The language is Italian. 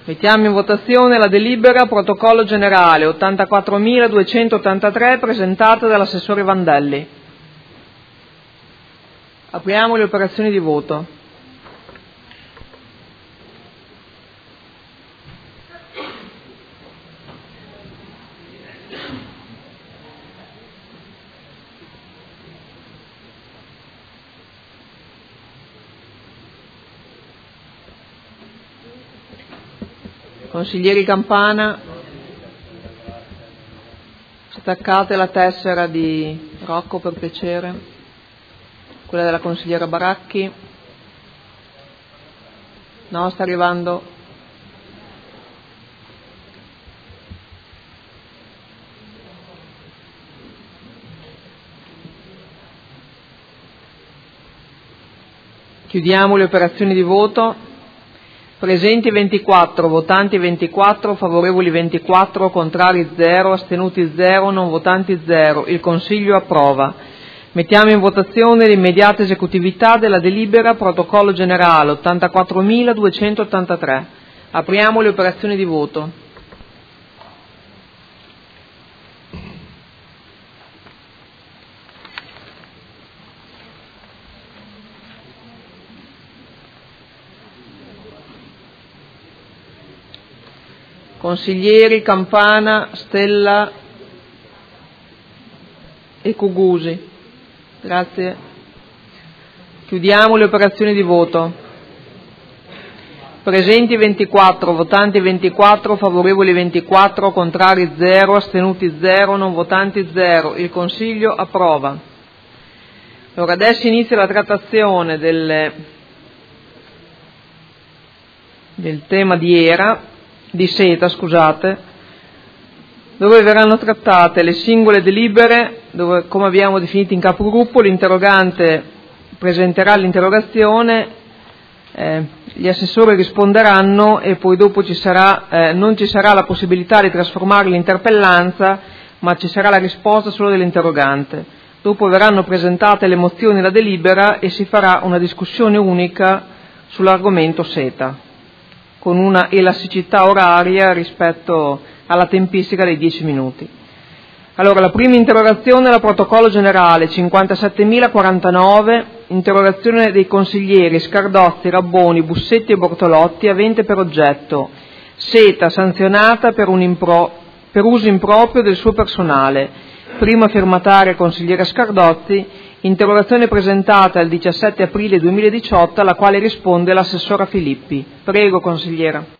Mettiamo in votazione la delibera protocollo generale 84.283 presentata dall'assessore Vandelli. Apriamo le operazioni di voto. Consiglieri Campana, staccate la tessera di Rocco per piacere, quella della consigliera Baracchi. No, sta arrivando. Chiudiamo le operazioni di voto. Presenti 24, votanti 24, favorevoli 24, contrari 0, astenuti 0, non votanti 0. Il Consiglio approva. Mettiamo in votazione l'immediata esecutività della delibera protocollo generale 84.283. Apriamo le operazioni di voto. Consiglieri Campana, Stella e Cugusi. Grazie. Chiudiamo le operazioni di voto. Presenti 24, votanti 24, favorevoli 24, contrari 0, astenuti 0, non votanti 0. Il Consiglio approva. Allora, adesso inizia la trattazione del tema di SETA, dove verranno trattate le singole delibere, dove, come abbiamo definito in capogruppo, l'interrogante presenterà l'interrogazione, gli assessori risponderanno e poi dopo non ci sarà la possibilità di trasformare l'interpellanza, ma ci sarà la risposta solo dell'interrogante. Dopo verranno presentate le mozioni e la delibera e si farà una discussione unica sull'argomento SETA, con una elasticità oraria rispetto alla tempistica dei 10 minuti. Allora, la prima interrogazione è la protocollo generale 57.049, interrogazione dei consiglieri Scardozzi, Rabboni, Bussetti e Bortolotti, avente per oggetto SETA sanzionata per uso improprio del suo personale. Prima firmataria consigliera Scardozzi, interrogazione presentata il 17 aprile 2018 alla quale risponde l'assessora Filippi. Prego, consigliera.